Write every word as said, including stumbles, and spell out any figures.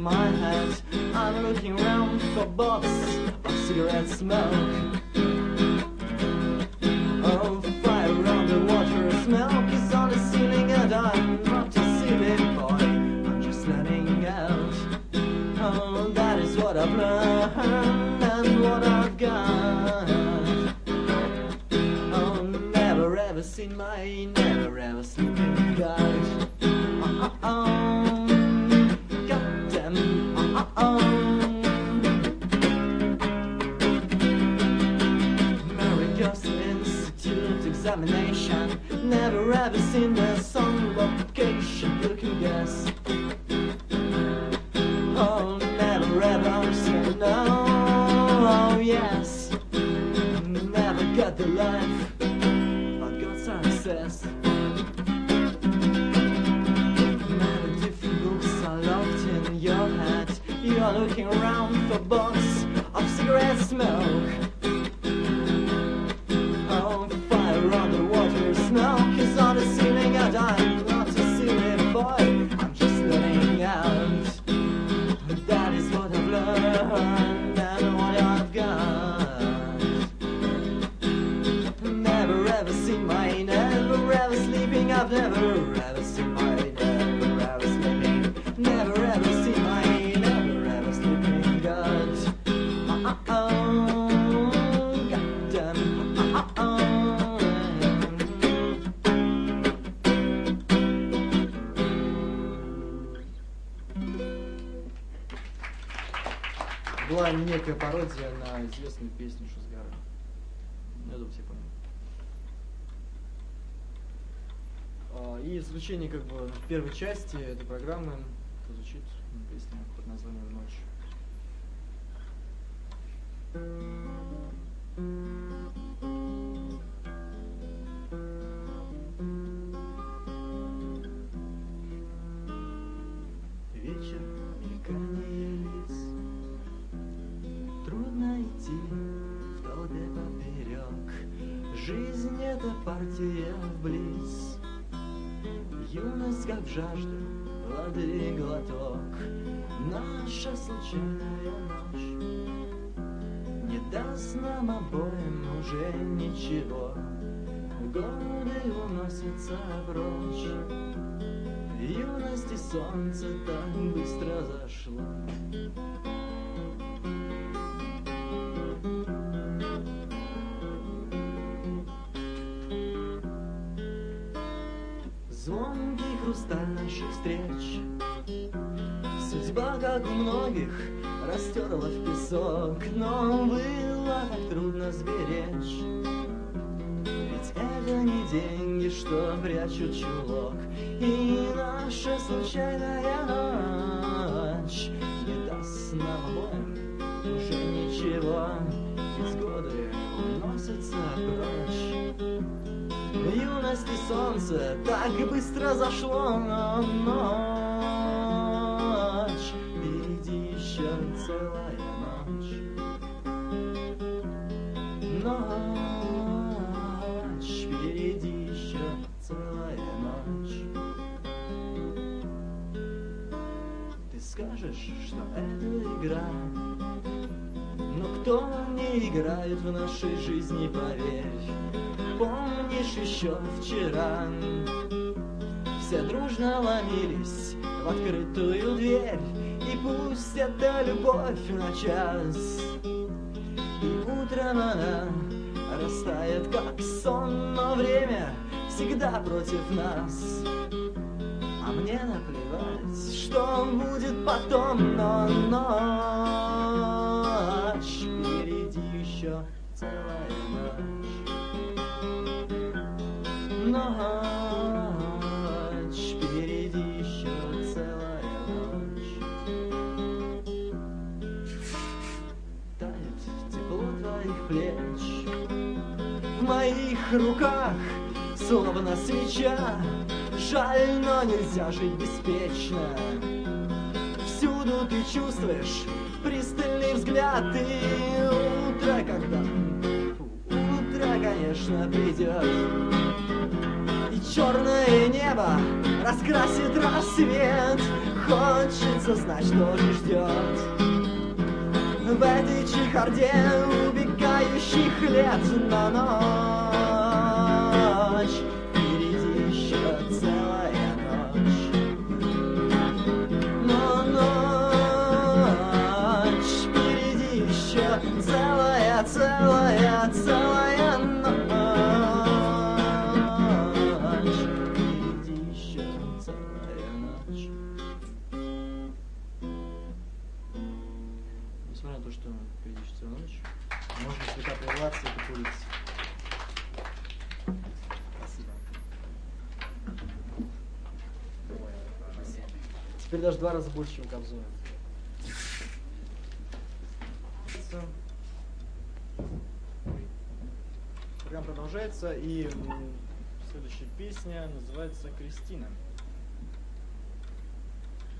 in my head. I'm looking around for box of cigarette smoke. Oh, fire on the water, smoke is on the ceiling, and I'm not a silly boy, I'm just letting out. Oh, that is what I've learned and what I've got. Oh, never ever seen my, never ever sleeping guide. Oh, oh, oh, goddamn, oh, oh, oh. Examination, never ever seen the song location, you can guess. Oh, never ever said no, oh yes. Never got the life, but got success. Many different books are locked in your head. You're looking around for box of cigarette smoke. On the water, smoke is on the ceiling, and I'm not a silly boy, I'm just letting out. That is what I've learned and what I've got. Never ever seen my, never ever sleeping, I've never ever seen my, never ever sleeping, never ever seen my, never ever sleeping God. Uh-oh, goddamn, uh-oh. Была некая пародия на известную песню Шузгара. Я думаю, все поняли. И звучание как бы в первой части этой программы звучит песня под названием «Ночь». Вечер, мелькание лиц. Трудно идти в толпе поперек. Жизнь — это партия в близ. Юность, как в жажду, воды глоток. Наша случайная ночь не даст нам обоим уже ничего. Годы уносятся прочь. Юность и солнце так быстро зашло. Звонкий хрусталь наших встреч. Судьба, как у многих, растерла в песок, но было так трудно сберечь. Ведь это не деньги, что прячут чулок, и наша случайная ночь не даст нам обоим уже ничего, ведь годы уносятся прочь. Юность и солнце так быстро зашло, но ночь, впереди еще целая ночь. Ночь, впереди еще целая ночь. Ты скажешь, что это игра, но кто не играет в нашей жизни, поверь. Помнишь, еще вчера все дружно ломились в открытую дверь, и пусть это любовь на час, и утром она растает, как сон, но время всегда против нас. А мне наплевать, что будет потом, но ночь, впереди еще целая ночь. Ночь, впереди еще целая ночь. Тает тепло твоих плеч в моих руках, словно свеча. Жаль, но нельзя жить беспечно. Всюду ты чувствуешь пристальный взгляд, и утро, когда утро, конечно, придет, и черное небо раскрасит рассвет. хочется знать, что же ждет в этой чехарде убегающих лет на ночь. Впереди еще целая ночь, но ночь впереди еще целая, целая, целая ночь. Впереди еще целая ночь. Несмотря на то, что впереди еще целая ночь, можно слегка прерваться и покурить. Спасибо. Теперь даже два раза больше, чем Кобзона. Программа продолжается, и следующая песня называется «Кристина».